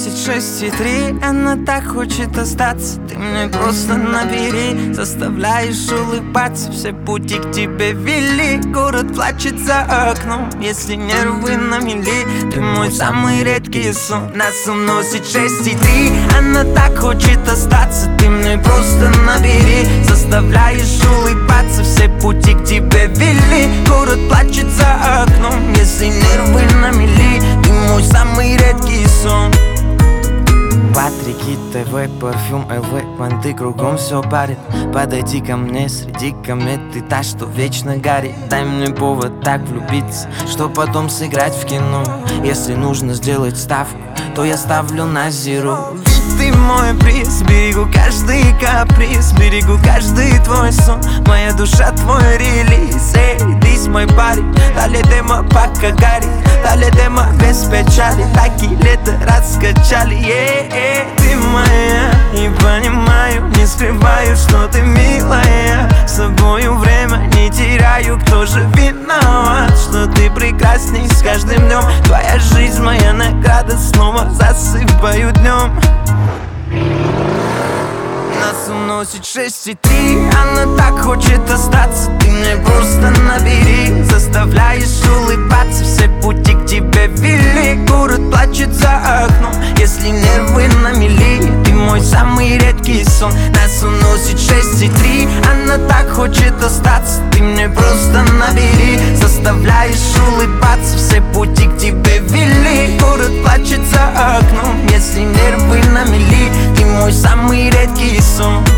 носит 6,3. Она так хочет остаться, ты мне просто набери. Заставляешь улыбаться, все пути к тебе вели. Город плачет за окном, если нервы на мели. Ты мой самый редкий сон. Нас уносит 6,3. Она так хочет остаться, ты мне просто набери. Заставляешь улыбаться, все пути к тебе вели. Город плачет за окном, если нервы на мели. Ты мой самый редкий сон. Патрики, ТВ, парфюм, ЛВ, понты кругом все парит. Подойди ко мне среди комет, ты та, что вечно горит. Дай мне повод так влюбиться, что потом сыграть в кино. Если нужно сделать ставку, то я ставлю на зеру. Ведь ты мой приз, берегу каждый каприз, берегу каждый твой сон. Моя душа твой релиз, эй, ты мой парень. Дали демо пока горит, дали демо без печали. Такие лето раскачали, ты моя. И понимаю, не скрываю, что ты милая. С тобою время не теряю, кто же виноват, что ты прекрасней с каждым днем. Твоя жизнь, моя награда, снова засыпаю днем. Нас уносит 6,3. Она так хочет остаться, ты мне просто набери. Заставляешь улыбаться, все пути к тебе вели. Город плачет за окном, если нервы на мели. Ты мой самый редкий сон. Нас уносит 6,3. Она так хочет остаться, ты мне просто набери. Заставляешь улыбаться, все пути к тебе вели. Город плачет за окном, если нервы на мели. Ты мой самый редкий сон.